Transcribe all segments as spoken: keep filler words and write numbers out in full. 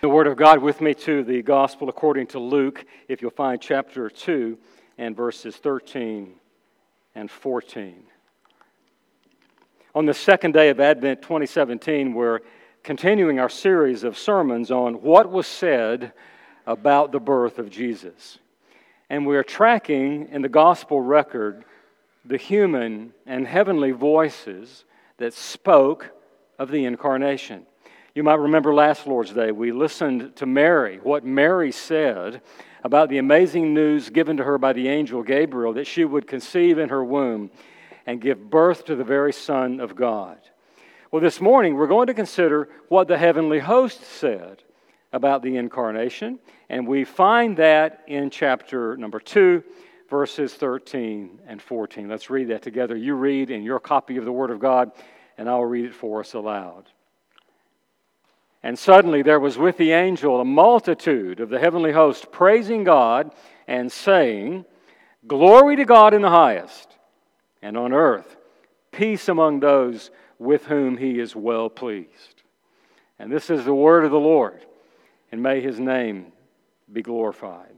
The Word of God with me to the Gospel according to Luke, if you'll find chapter two and verses thirteen and fourteen. On the second day of Advent twenty seventeen, we're continuing our series of sermons on what was said about the birth of Jesus. And we're tracking in the Gospel record the human and heavenly voices that spoke of the Incarnation. You might remember last Lord's Day, we listened to Mary, what Mary said about the amazing news given to her by the angel Gabriel, that she would conceive in her womb and give birth to the very Son of God. Well, this morning we're going to consider what the heavenly host said about the Incarnation, and we find that in chapter number two, verses thirteen and fourteen. Let's read that together. You read in your copy of the Word of God, and I'll read it for us aloud. And suddenly there was with the angel a multitude of the heavenly host praising God and saying, "Glory to God in the highest, and on earth peace among those with whom He is well pleased." And this is the word of the Lord, and may His name be glorified.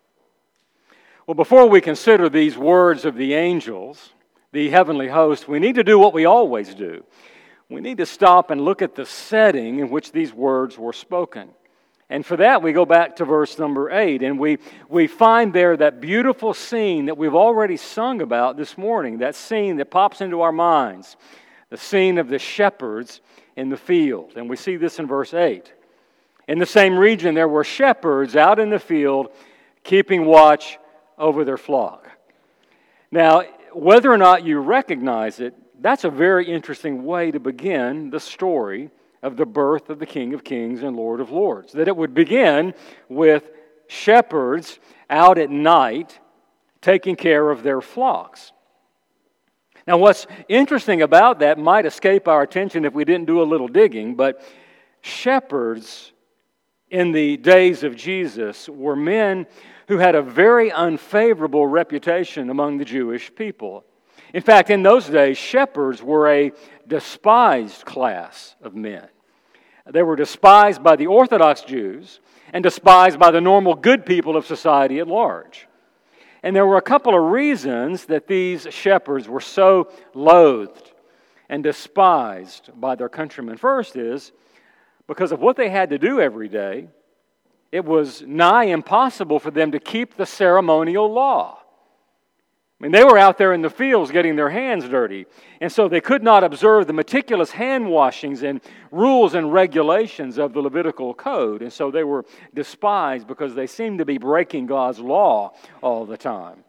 Well, before we consider these words of the angels, the heavenly host, we need to do what we always do. We need to stop and look at the setting in which these words were spoken. And for that, we go back to verse number eight, and we, we find there that beautiful scene that we've already sung about this morning, that scene that pops into our minds, the scene of the shepherds in the field. And we see this in verse eight. In the same region, there were shepherds out in the field keeping watch over their flock. Now, whether or not you recognize it, that's a very interesting way to begin the story of the birth of the King of Kings and Lord of Lords. That it would begin with shepherds out at night taking care of their flocks. Now, what's interesting about that might escape our attention if we didn't do a little digging, but shepherds in the days of Jesus were men who had a very unfavorable reputation among the Jewish people. In fact, in those days, shepherds were a despised class of men. They were despised by the Orthodox Jews and despised by the normal good people of society at large. And there were a couple of reasons that these shepherds were so loathed and despised by their countrymen. First is because of what they had to do every day. It was nigh impossible for them to keep the ceremonial law. I mean, they were out there in the fields getting their hands dirty, and so they could not observe the meticulous hand washings and rules and regulations of the Levitical code, and so they were despised because they seemed to be breaking God's law all the time.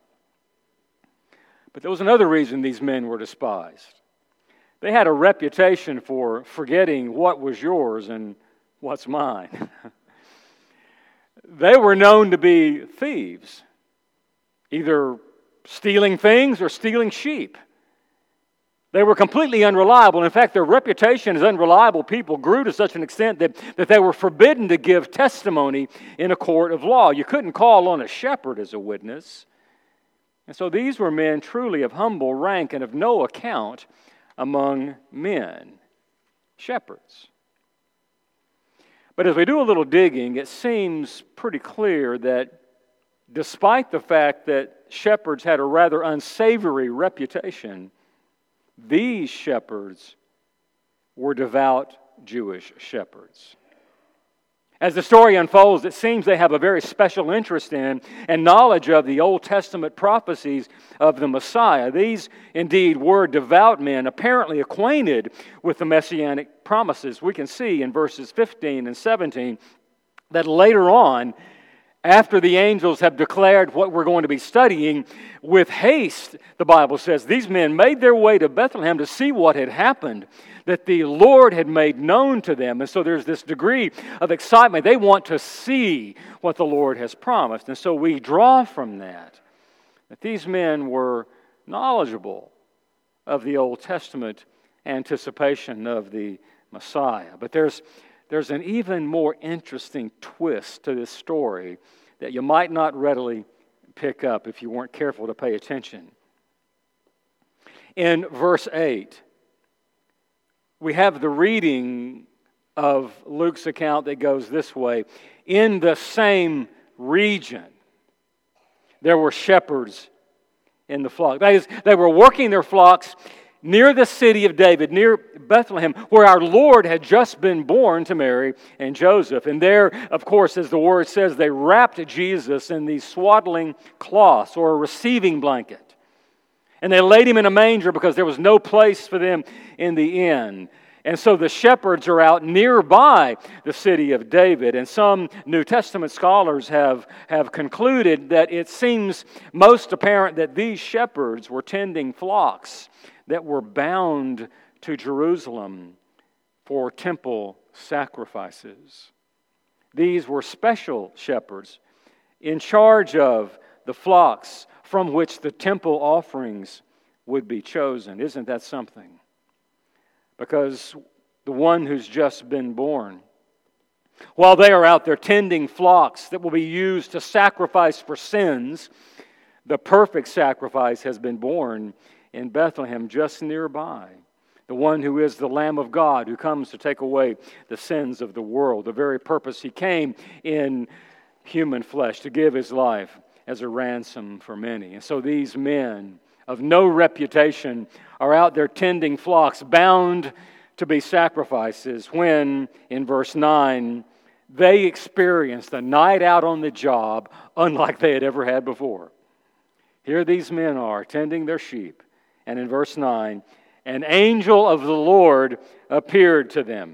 But there was another reason these men were despised. They had a reputation for forgetting what was yours and what's mine. They were known to be thieves, either stealing things or stealing sheep. They were completely unreliable. In fact, their reputation as unreliable people grew to such an extent that, that they were forbidden to give testimony in a court of law. You couldn't call on a shepherd as a witness. And so these were men truly of humble rank and of no account among men, shepherds. But as we do a little digging, it seems pretty clear that despite the fact that shepherds had a rather unsavory reputation, these shepherds were devout Jewish shepherds. As the story unfolds, it seems they have a very special interest in and knowledge of the Old Testament prophecies of the Messiah. These, indeed, were devout men, apparently acquainted with the Messianic promises. We can see in verses fifteen and seventeen that later on, after the angels have declared what we're going to be studying, with haste, the Bible says, these men made their way to Bethlehem to see what had happened, that the Lord had made known to them. And so there's this degree of excitement. They want to see what the Lord has promised. And so we draw from that, that these men were knowledgeable of the Old Testament anticipation of the Messiah. But there's There's an even more interesting twist to this story that you might not readily pick up if you weren't careful to pay attention. In verse eight, we have the reading of Luke's account that goes this way. In the same region, there were shepherds in the flock. That is, they were working their flocks near the city of David, near Bethlehem, where our Lord had just been born to Mary and Joseph. And there, of course, as the word says, they wrapped Jesus in these swaddling cloths or a receiving blanket. And they laid him in a manger because there was no place for them in the inn. And so the shepherds are out nearby the city of David. And some New Testament scholars have, have concluded that it seems most apparent that these shepherds were tending flocks that were bound to Jerusalem for temple sacrifices. These were special shepherds in charge of the flocks from which the temple offerings would be chosen. Isn't that something? Because the one who's just been born, while they are out there tending flocks that will be used to sacrifice for sins, the perfect sacrifice has been born in Bethlehem just nearby. The one who is the Lamb of God who comes to take away the sins of the world. The very purpose he came in human flesh, to give his life as a ransom for many. And so these men of no reputation are out there tending flocks bound to be sacrifices when, in verse nine, they experienced a night out on the job unlike they had ever had before. Here these men are tending their sheep, and in verse nine, an angel of the Lord appeared to them.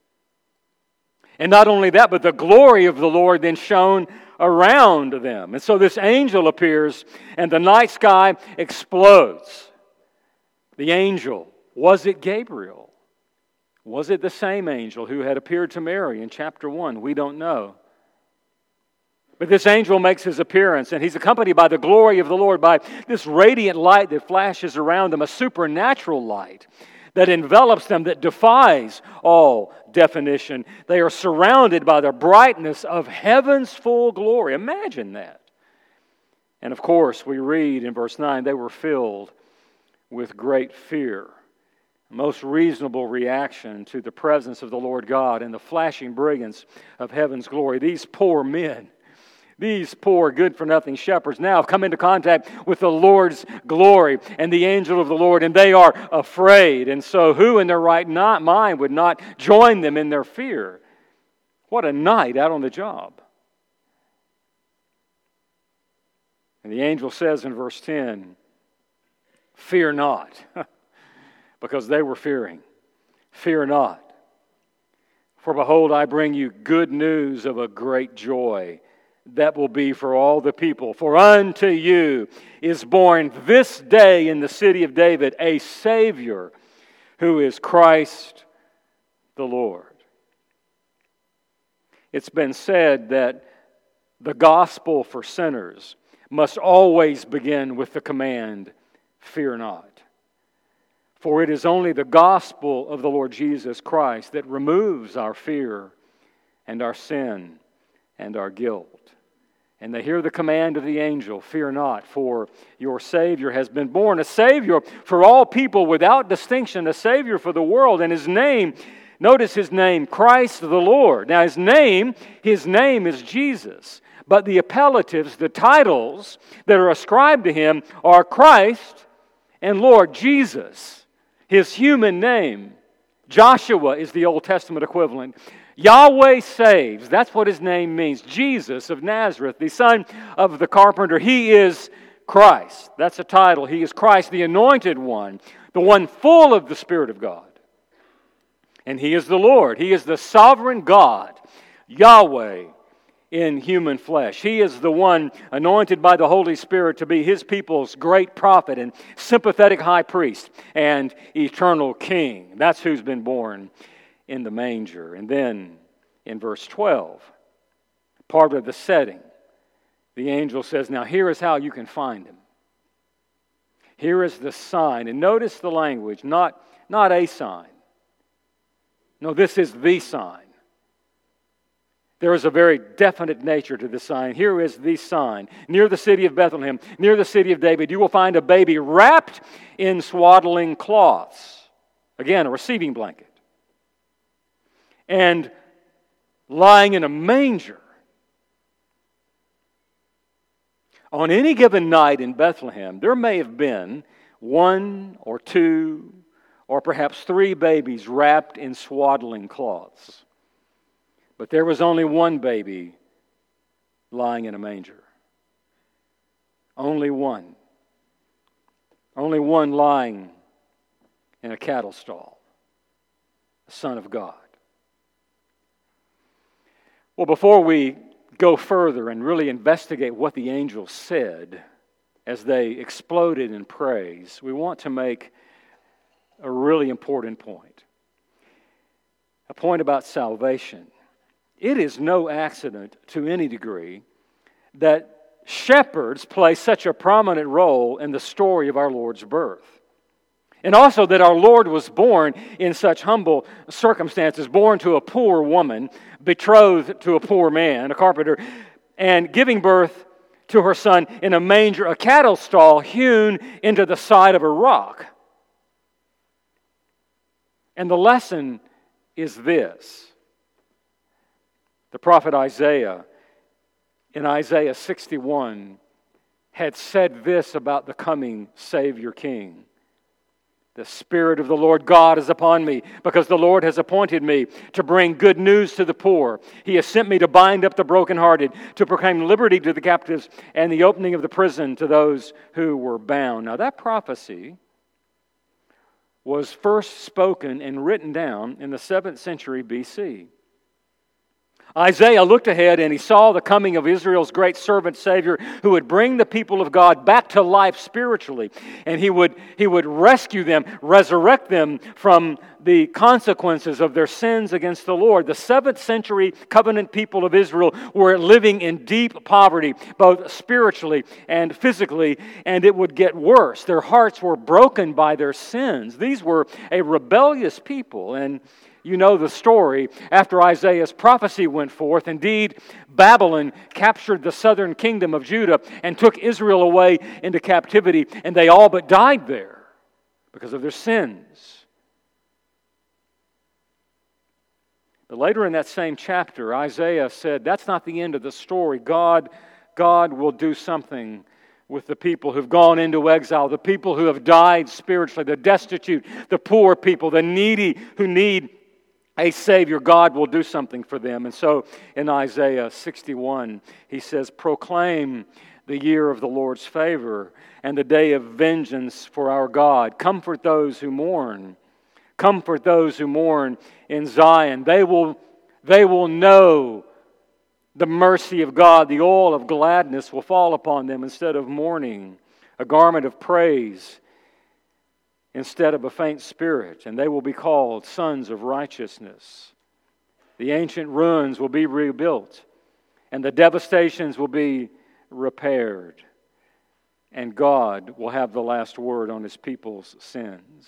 And not only that, but the glory of the Lord then shone around them. And so this angel appears, and the night sky explodes. The angel, was it Gabriel? Was it the same angel who had appeared to Mary in chapter one? We don't know. But this angel makes his appearance, and he's accompanied by the glory of the Lord, by this radiant light that flashes around them, a supernatural light that envelops them, that defies all definition. They are surrounded by the brightness of heaven's full glory. Imagine that. And of course, we read in verse nine, they were filled with great fear. The most reasonable reaction to the presence of the Lord God and the flashing brilliance of heaven's glory. These poor men, these poor good-for-nothing shepherds now have come into contact with the Lord's glory and the angel of the Lord, and they are afraid. And so who in their right not mind would not join them in their fear? What a night out on the job. And the angel says in verse ten, fear not, because they were fearing. Fear not, for behold, I bring you good news of a great joy that will be for all the people. For unto you is born this day in the city of David a Savior, who is Christ the Lord. It's been said that the gospel for sinners must always begin with the command, fear not. For it is only the gospel of the Lord Jesus Christ that removes our fear and our sin and our guilt. And they hear the command of the angel, fear not, for your Savior has been born. A Savior for all people without distinction, a Savior for the world. And His name, notice His name, Christ the Lord. Now His name, His name is Jesus. But the appellatives, the titles that are ascribed to Him are Christ and Lord Jesus. His human name, Joshua is the Old Testament equivalent. Yahweh saves. That's what His name means. Jesus of Nazareth, the son of the carpenter. He is Christ. That's a title. He is Christ, the anointed one, the one full of the Spirit of God. And He is the Lord. He is the sovereign God, Yahweh in human flesh. He is the one anointed by the Holy Spirit to be His people's great prophet and sympathetic high priest and eternal king. That's who's been born in the manger. And then in verse twelve, part of the setting, the angel says, now here is how you can find Him. Here is the sign. And notice the language, not, not a sign. No, this is the sign. There is a very definite nature to the sign. Here is the sign. Near the city of Bethlehem, near the city of David, you will find a baby wrapped in swaddling cloths. Again, a receiving blanket. and lying in a manger. On any given night in Bethlehem, there may have been one or two or perhaps three babies wrapped in swaddling cloths. But there was only one baby lying in a manger. Only one. Only one lying in a cattle stall. The Son of God. Well, before we go further and really investigate what the angels said as they exploded in praise, we want to make a really important point. A point about salvation. It is no accident to any degree that shepherds play such a prominent role in the story of our Lord's birth. And also that our Lord was born in such humble circumstances, born to a poor woman, betrothed to a poor man, a carpenter, and giving birth to her son in a manger, a cattle stall hewn into the side of a rock. And the lesson is this. The prophet Isaiah, in Isaiah sixty-one, had said this about the coming Savior King. The Spirit of the Lord God is upon me, because the Lord has appointed me to bring good news to the poor. He has sent me to bind up the brokenhearted, to proclaim liberty to the captives, and the opening of the prison to those who were bound. Now that prophecy was first spoken and written down in the seventh century B C. Isaiah looked ahead and he saw the coming of Israel's great servant Savior who would bring the people of God back to life spiritually. And he would, he would rescue them, resurrect them from the consequences of their sins against the Lord. The seventh century covenant people of Israel were living in deep poverty, both spiritually and physically, and it would get worse. Their hearts were broken by their sins. These were a rebellious people, and you know the story. After Isaiah's prophecy went forth, indeed, Babylon captured the southern kingdom of Judah and took Israel away into captivity, and they all but died there because of their sins. But later in that same chapter, Isaiah said, that's not the end of the story. God, God will do something with the people who've gone into exile, the people who have died spiritually, the destitute, the poor people, the needy who need a Savior. God will do something for them. And so in Isaiah sixty-one, he says, proclaim the year of the Lord's favor and the day of vengeance for our God. Comfort those who mourn. Comfort those who mourn in Zion. They will, they will know the mercy of God. The oil of gladness will fall upon them instead of mourning. A garment of praise instead of a faint spirit, and they will be called sons of righteousness. The ancient ruins will be rebuilt, and the devastations will be repaired, and God will have the last word on His people's sins.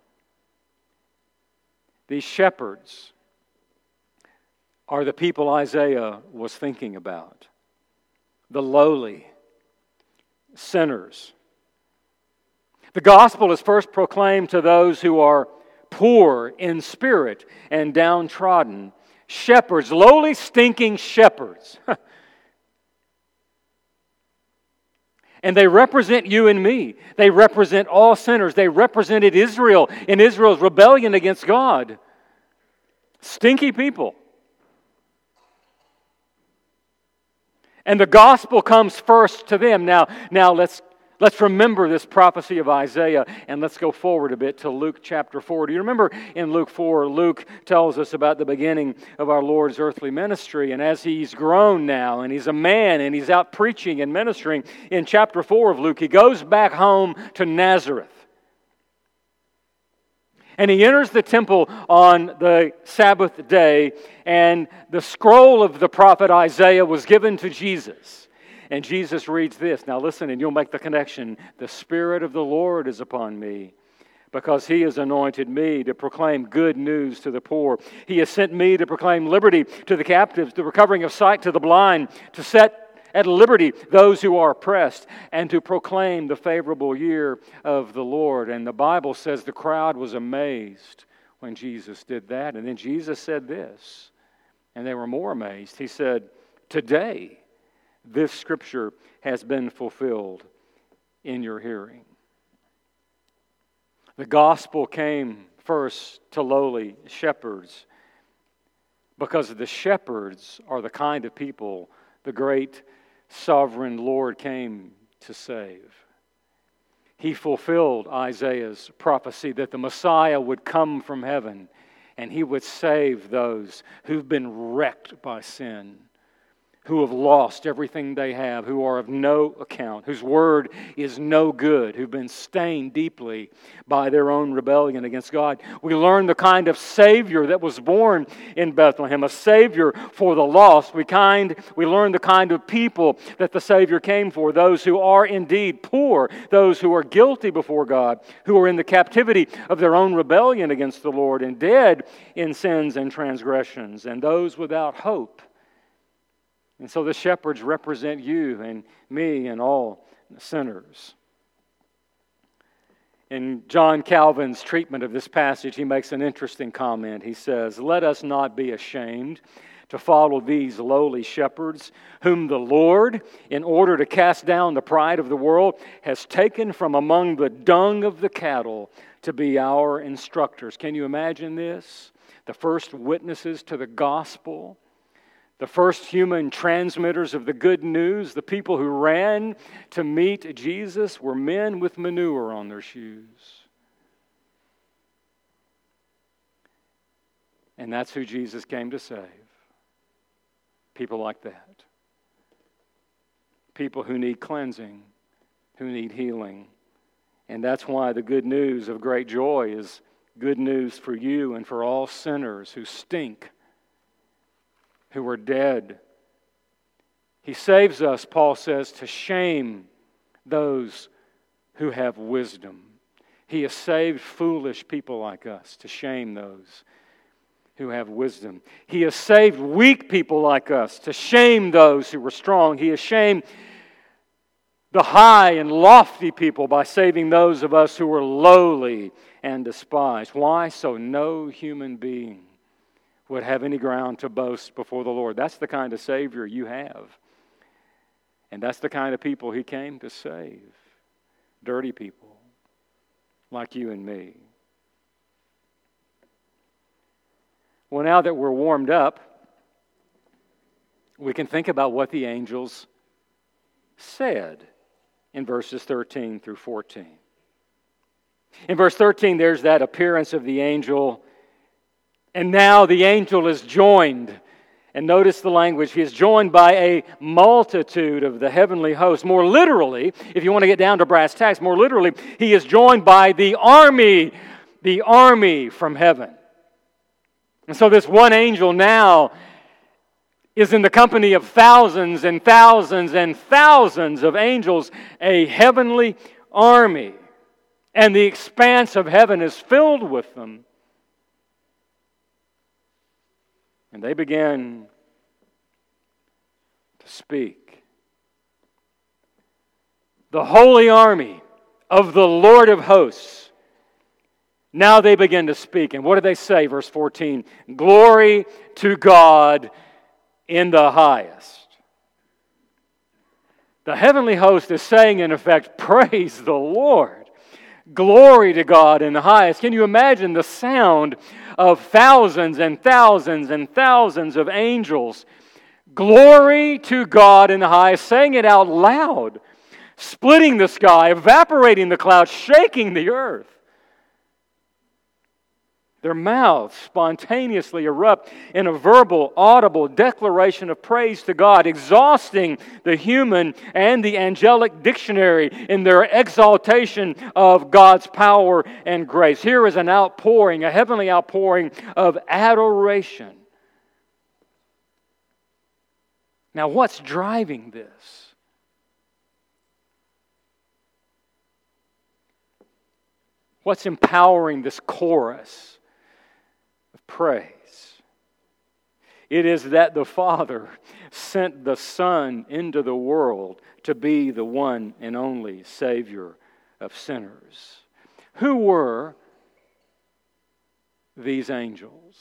These shepherds are the people Isaiah was thinking about, the lowly, sinners. The gospel is first proclaimed to those who are poor in spirit and downtrodden. Shepherds, lowly, stinking shepherds. And they represent you and me. They represent all sinners. They represented Israel in Israel's rebellion against God. Stinky people. And the gospel comes first to them. Now, now let's Let's remember this prophecy of Isaiah, and let's go forward a bit to Luke chapter four. Do you remember in Luke four, Luke tells us about the beginning of our Lord's earthly ministry, and as He's grown now, and He's a man, and He's out preaching and ministering, in chapter four of Luke, He goes back home to Nazareth. And He enters the temple on the Sabbath day, and the scroll of the prophet Isaiah was given to Jesus. And Jesus reads this. Now listen, and you'll make the connection. The Spirit of the Lord is upon me, because He has anointed me to proclaim good news to the poor. He has sent me to proclaim liberty to the captives, the recovering of sight to the blind, to set at liberty those who are oppressed, and to proclaim the favorable year of the Lord. And the Bible says the crowd was amazed when Jesus did that. And then Jesus said this, and they were more amazed. He said, "Today, this scripture has been fulfilled in your hearing." The gospel came first to lowly shepherds because the shepherds are the kind of people the great sovereign Lord came to save. He fulfilled Isaiah's prophecy that the Messiah would come from heaven and He would save those who've been wrecked by sin, who have lost everything they have, who are of no account, whose word is no good, who've been stained deeply by their own rebellion against God. We learn the kind of Savior that was born in Bethlehem, a Savior for the lost. We, kind, we learn the kind of people that the Savior came for, those who are indeed poor, those who are guilty before God, who are in the captivity of their own rebellion against the Lord and dead in sins and transgressions, and those without hope. And so the shepherds represent you and me and all sinners. In John Calvin's treatment of this passage, he makes an interesting comment. He says, "Let us not be ashamed to follow these lowly shepherds, whom the Lord, in order to cast down the pride of the world, has taken from among the dung of the cattle to be our instructors." Can you imagine this? The first witnesses to the gospel, the first human transmitters of the good news, the people who ran to meet Jesus, were men with manure on their shoes. And that's who Jesus came to save. People like that. People who need cleansing, who need healing. And that's why the good news of great joy is good news for you and for all sinners who stink, who are dead. He saves us, Paul says, to shame those who have wisdom. He has saved foolish people like us to shame those who have wisdom. He has saved weak people like us to shame those who were strong. He has shamed the high and lofty people by saving those of us who were lowly and despised. Why? So no human being would have any ground to boast before the Lord. That's the kind of Savior you have. And that's the kind of people He came to save. Dirty people like you and me. Well, now that we're warmed up, we can think about what the angels said in verses thirteen through fourteen. In verse thirteen, there's that appearance of the angel. And now the angel is joined. And notice the language. He is joined by a multitude of the heavenly host. More literally, if you want to get down to brass tacks, more literally, he is joined by the army, the army from heaven. And so this one angel now is in the company of thousands and thousands and thousands of angels, a heavenly army. And the expanse of heaven is filled with them. And they began to speak. The holy army of the Lord of hosts. Now they begin to speak. And what do they say? Verse fourteen. Glory to God in the highest. The heavenly host is saying, in effect, praise the Lord. Glory to God in the highest. Can you imagine the sound of thousands and thousands and thousands of angels? Glory to God in the highest, saying it out loud, splitting the sky, evaporating the clouds, shaking the earth. Their mouths spontaneously erupt in a verbal, audible declaration of praise to God, exhausting the human and the angelic dictionary in their exaltation of God's power and grace. Here is an outpouring, a heavenly outpouring of adoration. Now, what's driving this? What's empowering this chorus of praise? It is that the Father sent the Son into the world to be the one and only Savior of sinners. Who were these angels.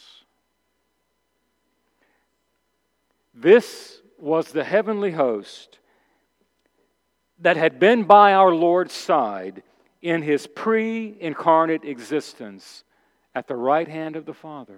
This was the heavenly host that had been by our Lord's side in His pre-incarnate existence at the right hand of the Father.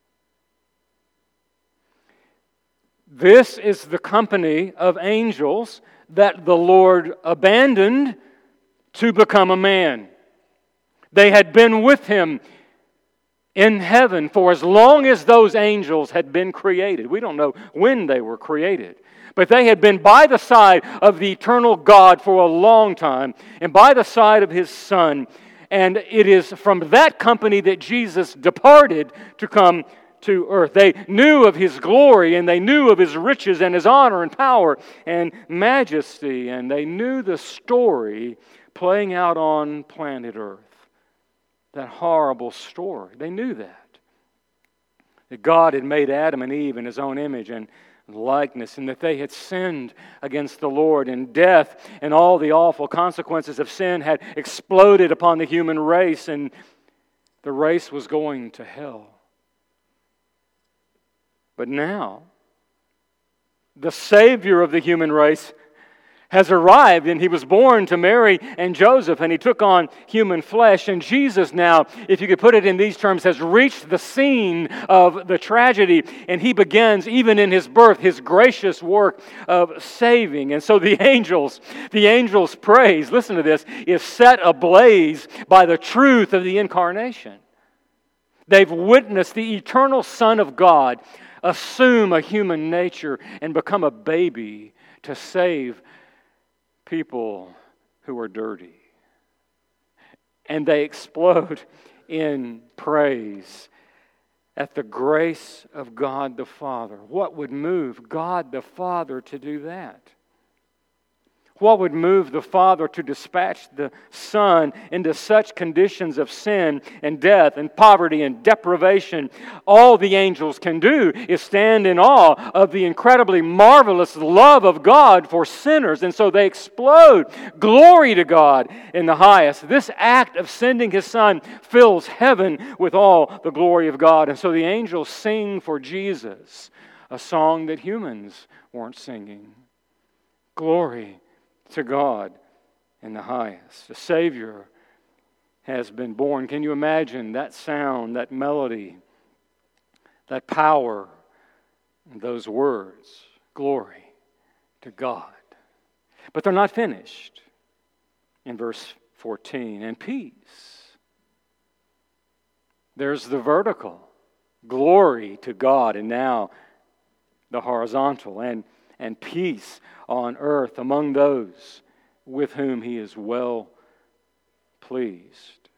This is the company of angels that the Lord abandoned to become a man. They had been with Him in heaven for as long as those angels had been created. We don't know when they were created. But they had been by the side of the eternal God for a long time and by the side of His Son. And it is from that company that Jesus departed to come to earth. They knew of His glory and they knew of His riches and His honor and power and majesty. And they knew the story playing out on planet Earth. That horrible story. They knew that. That God had made Adam and Eve in His own image and likeness, and that they had sinned against the Lord, and death and all the awful consequences of sin had exploded upon the human race, and the race was going to hell. But now, the Savior of the human race has arrived, and He was born to Mary and Joseph, and He took on human flesh. And Jesus now, if you could put it in these terms, has reached the scene of the tragedy, and He begins, even in His birth, His gracious work of saving. And so the angels, the angels' praise, listen to this, is set ablaze by the truth of the incarnation. They've witnessed the eternal Son of God assume a human nature and become a baby to save people who are dirty. And they explode in praise at the grace of God the Father. What would move God the Father to do that? What would move the Father to dispatch the Son into such conditions of sin and death and poverty and deprivation? All the angels can do is stand in awe of the incredibly marvelous love of God for sinners. And so they explode. Glory to God in the highest. This act of sending His Son fills heaven with all the glory of God. And so the angels sing for Jesus, a song that humans weren't singing. Glory to God in the highest. A Savior has been born. Can you imagine that sound, that melody, that power, and those words? Glory to God. But they're not finished. In verse fourteen, and peace. There's the vertical. Glory to God. And now the horizontal. And and peace on earth among those with whom He is well pleased.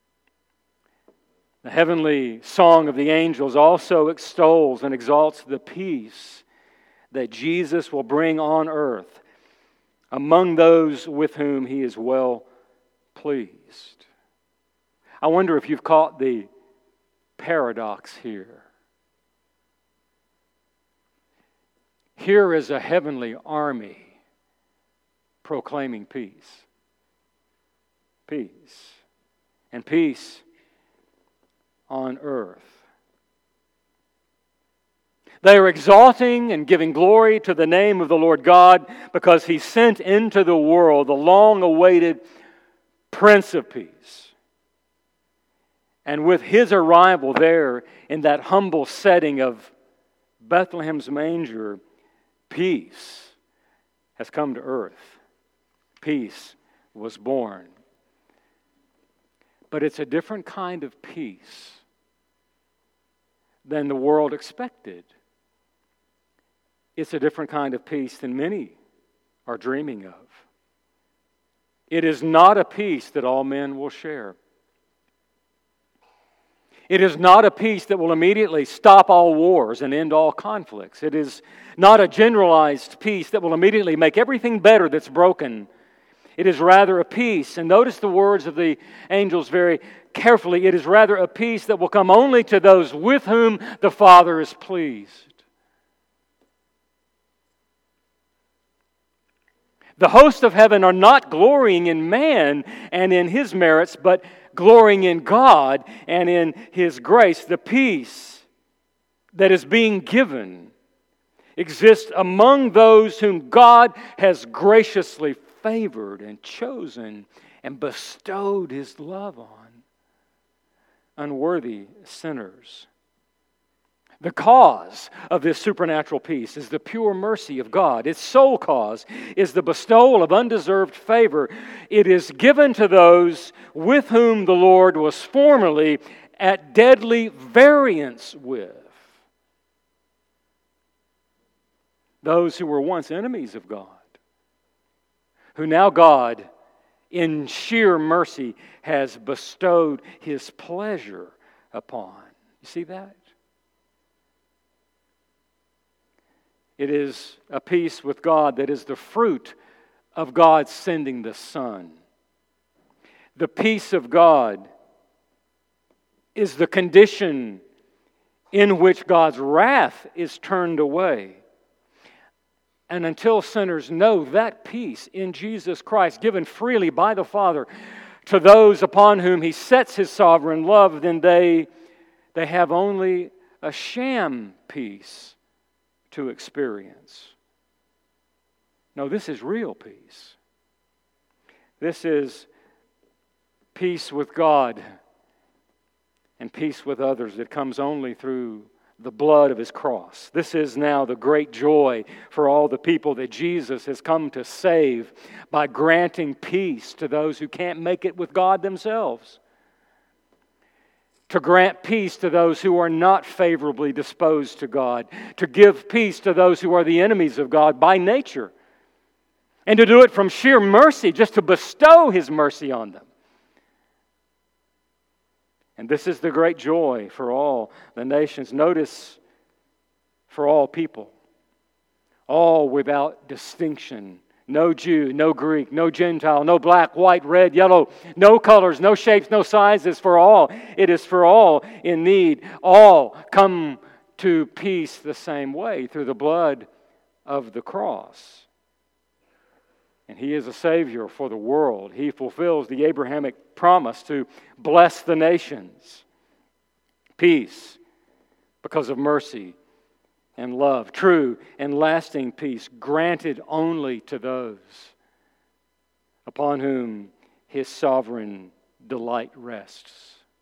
The heavenly song of the angels also extols and exalts the peace that Jesus will bring on earth among those with whom He is well pleased. I wonder if you've caught the paradox here. Here is a heavenly army proclaiming peace. Peace. And peace on earth. They are exalting and giving glory to the name of the Lord God because He sent into the world the long-awaited Prince of Peace. And with His arrival there in that humble setting of Bethlehem's manger, peace has come to earth. Peace was born. But it's a different kind of peace than the world expected. It's a different kind of peace than many are dreaming of. It is not a peace that all men will share. It is not a peace that will immediately stop all wars and end all conflicts. It is not a generalized peace that will immediately make everything better that's broken. It is rather a peace, and notice the words of the angels very carefully, it is rather a peace that will come only to those with whom the Father is pleased. The hosts of heaven are not glorying in man and in his merits, but glorying in God and in His grace. The peace that is being given exists among those whom God has graciously favored and chosen and bestowed His love on unworthy sinners. The cause of this supernatural peace is the pure mercy of God. Its sole cause is the bestowal of undeserved favor. It is given to those with whom the Lord was formerly at deadly variance with. Those who were once enemies of God, who now God, in sheer mercy, has bestowed His pleasure upon. You see that? It is a peace with God that is the fruit of God sending the Son. The peace of God is the condition in which God's wrath is turned away. And until sinners know that peace in Jesus Christ, given freely by the Father to those upon whom He sets His sovereign love, then they, they have only a sham peace to experience. No, this is real peace. This is peace with God and peace with others that comes only through the blood of His cross. This is now the great joy for all the people that Jesus has come to save by granting peace to those who can't make it with God themselves. To grant peace to those who are not favorably disposed to God. To give peace to those who are the enemies of God by nature. And to do it from sheer mercy, just to bestow His mercy on them. And this is the great joy for all the nations. Notice, for all people. All without distinction. No Jew, no Greek, no Gentile, no black, white, red, yellow, no colors, no shapes, no sizes, for all. It is for all in need. All come to peace the same way, through the blood of the cross. And He is a Savior for the world. He fulfills the Abrahamic promise to bless the nations. Peace because of mercy and love, true and lasting peace, granted only to those upon whom His sovereign delight rests.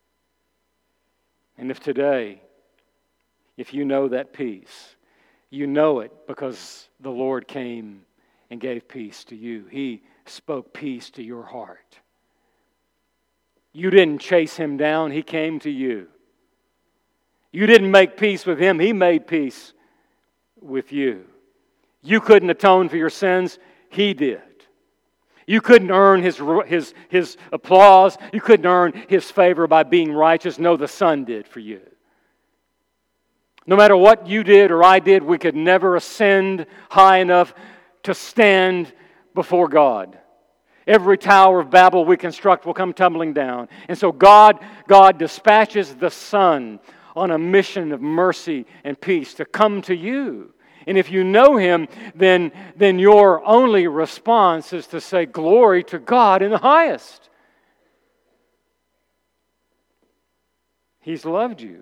And if today, if you know that peace, you know it because the Lord came and gave peace to you. He spoke peace to your heart. You didn't chase Him down, He came to you. You didn't make peace with Him, He made peace with you. You couldn't atone for your sins, He did. You couldn't earn His, His, His applause. You couldn't earn His favor by being righteous. No, the Son did for you. No matter what you did or I did, we could never ascend high enough to stand before God. Every tower of Babel we construct will come tumbling down. And so God, God dispatches the Son on a mission of mercy and peace to come to you. And if you know Him, then, then your only response is to say, glory to God in the highest. He's loved you.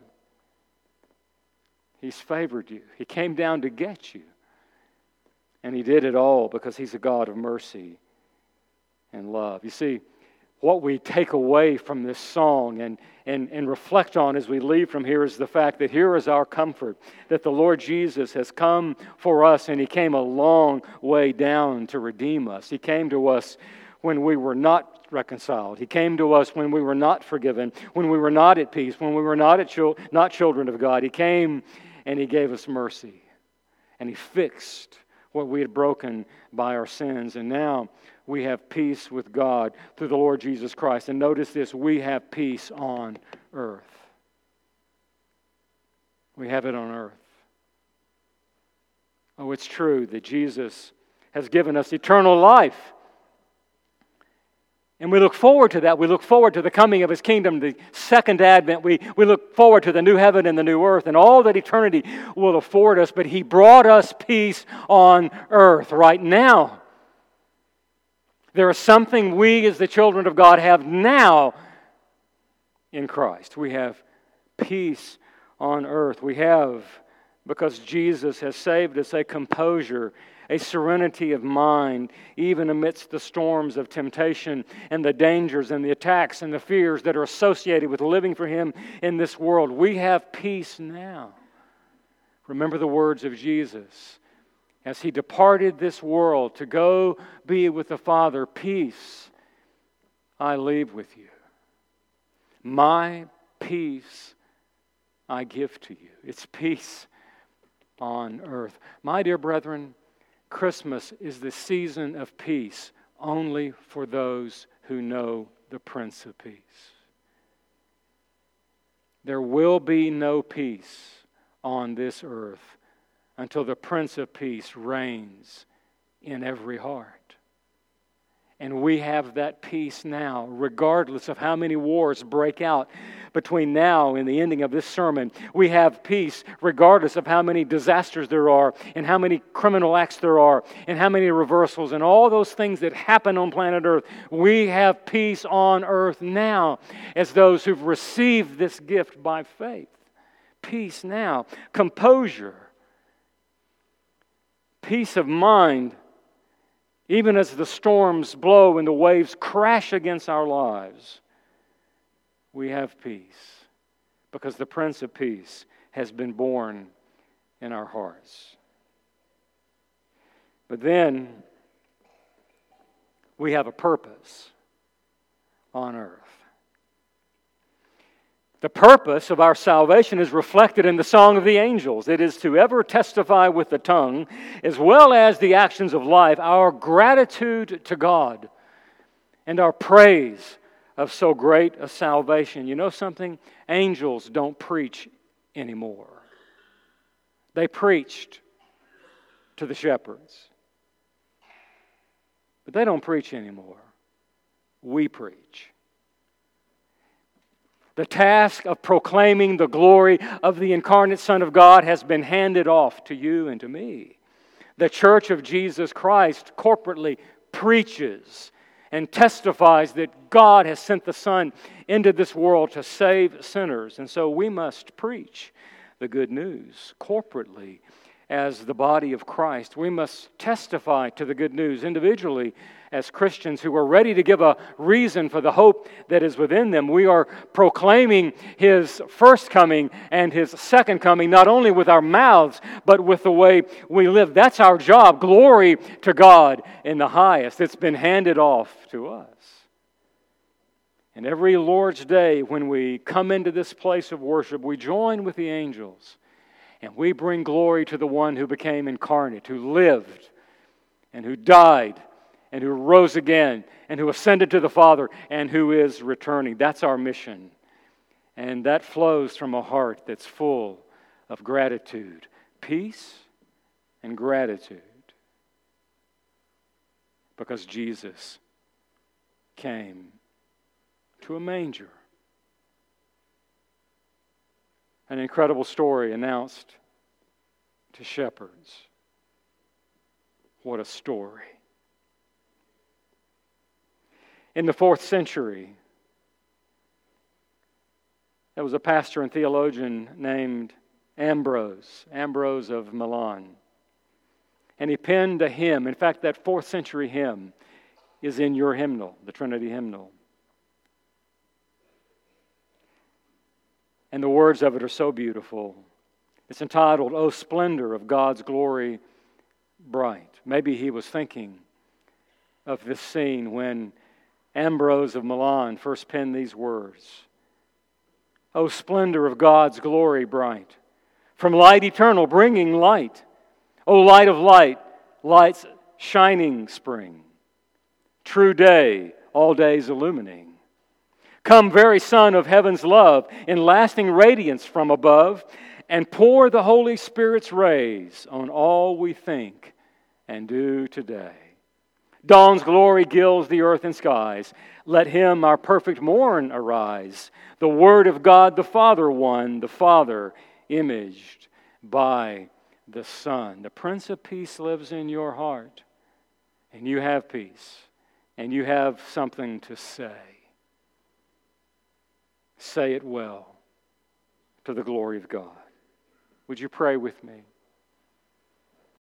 He's favored you. He came down to get you. And He did it all because He's a God of mercy and love. You see, what we take away from this song and, and, and reflect on as we leave from here is the fact that here is our comfort, that the Lord Jesus has come for us, and He came a long way down to redeem us. He came to us when we were not reconciled. He came to us when we were not forgiven, when we were not at peace, when we were not, at chil- not children of God. He came and He gave us mercy, and He fixed what we had broken by our sins. And now we have peace with God through the Lord Jesus Christ. And notice this, we have peace on earth. We have it on earth. Oh, it's true that Jesus has given us eternal life. And we look forward to that. We look forward to the coming of His kingdom, the second advent. We, we look forward to the new heaven and the new earth and all that eternity will afford us. But He brought us peace on earth right now. There is something we as the children of God have now in Christ. We have peace on earth. We have, because Jesus has saved us, a composure, a serenity of mind, even amidst the storms of temptation and the dangers and the attacks and the fears that are associated with living for Him in this world. We have peace now. Remember the words of Jesus as He departed this world to go be with the Father. Peace I leave with you. My peace I give to you. It's peace on earth. My dear brethren, Christmas is the season of peace only for those who know the Prince of Peace. There will be no peace on this earth until the Prince of Peace reigns in every heart. And we have that peace now, regardless of how many wars break out between now and the ending of this sermon. We have peace regardless of how many disasters there are and how many criminal acts there are and how many reversals and all those things that happen on planet Earth. We have peace on earth now as those who've received this gift by faith. Peace now. Composure. Peace of mind. Even as the storms blow and the waves crash against our lives, we have peace because the Prince of Peace has been born in our hearts. But then we have a purpose on earth. The purpose of our salvation is reflected in the song of the angels. It is to ever testify with the tongue, as well as the actions of life, our gratitude to God and our praise of so great a salvation. You know something? Angels don't preach anymore. They preached to the shepherds. But they don't preach anymore. We preach. The task of proclaiming the glory of the incarnate Son of God has been handed off to you and to me. The Church of Jesus Christ corporately preaches and testifies that God has sent the Son into this world to save sinners. And so we must preach the good news corporately as the body of Christ. We must testify to the good news individually as Christians who are ready to give a reason for the hope that is within them. We are proclaiming His first coming and His second coming, not only with our mouths, but with the way we live. That's our job. Glory to God in the highest. It's been handed off to us. And every Lord's Day, when we come into this place of worship, we join with the angels and we bring glory to the one who became incarnate, who lived and who died and who rose again, and who ascended to the Father, and who is returning. That's our mission. And that flows from a heart that's full of gratitude, peace and gratitude, because Jesus came to a manger. An incredible story announced to shepherds. What a story. In the fourth century, there was a pastor and theologian named Ambrose, Ambrose of Milan. And he penned a hymn. In fact, that fourth century hymn is in your hymnal, the Trinity hymnal. And the words of it are so beautiful. It's entitled, O Splendor of God's Glory Bright. Maybe he was thinking of this scene when Ambrose of Milan first penned these words. O splendor of God's glory bright, from light eternal bringing light. O light of light, light's shining spring. True day, all days illumining. Come, very Son of heaven's love, in lasting radiance from above, and pour the Holy Spirit's rays on all we think and do today. Dawn's glory gilds the earth and skies. Let Him, our perfect morn, arise. The Word of God, the Father one, the Father imaged by the Son. The Prince of Peace lives in your heart, and you have peace and you have something to say, say it well to the glory of God. Would you pray with me?